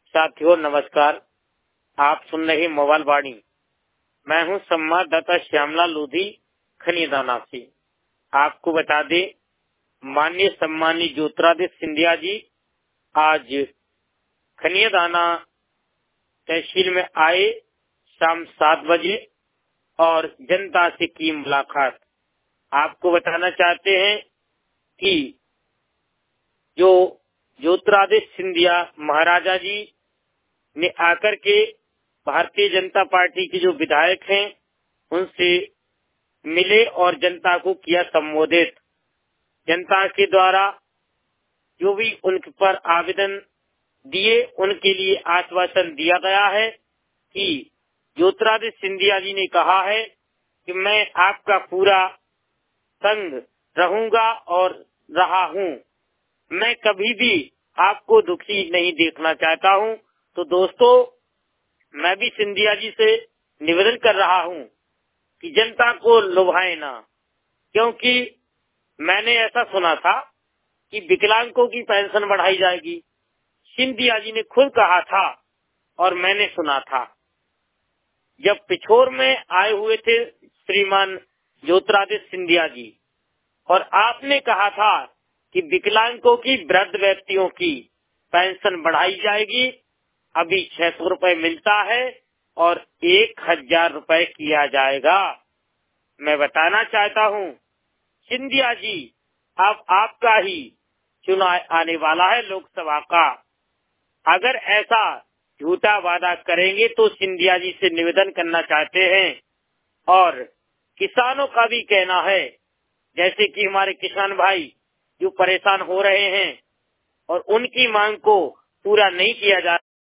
साथियों नमस्कार। आप सुन रहे मोबाइल वाणी। मैं हूं संवाददाता श्यामला लोधी खनियादाना से। आपको बता दें, माननीय सम्मानित ज्योतिरादित्य सिंधिया जी आज खनियादाना तहसील में आए शाम 7 बजे और जनता से की मुलाकात। आपको बताना चाहते हैं कि जो ज्योतिरादित्य सिंधिया महाराजा जी ने आकर के भारतीय जनता पार्टी के जो विधायक हैं उनसे मिले और जनता को किया संबोधित। जनता के द्वारा जो भी उनके पर आवेदन दिए उनके लिए आश्वासन दिया गया है कि ज्योतिरादित्य सिंधिया जी ने कहा है कि मैं आपका पूरा संग रहूंगा और रहा हूं। मैं कभी भी आपको दुखी नहीं देखना चाहता हूं। तो दोस्तों, मैं भी सिंधिया जी से निवेदन कर रहा हूं कि जनता को लुभाए ना, क्योंकि मैंने ऐसा सुना था कि विकलांगों की पेंशन बढ़ाई जाएगी। सिंधिया जी ने खुद कहा था और मैंने सुना था। जब पिछोर में आए हुए थे श्रीमान ज्योतिरादित्य सिंधिया जी, और आपने कहा था कि विकलांगों की, वृद्ध व्यक्तियों की पेंशन बढ़ाई जाएगी। अभी 600 रुपए मिलता है और 1000 रुपए किया जाएगा। मैं बताना चाहता हूं सिंधिया जी, अब आपका ही चुनाव आने वाला है लोकसभा का। अगर ऐसा झूठा वादा करेंगे तो सिंधिया जी से निवेदन करना चाहते हैं। और किसानों का भी कहना है, जैसे कि हमारे किसान भाई जो परेशान हो रहे हैं और उनकी मांग को पूरा नहीं किया जा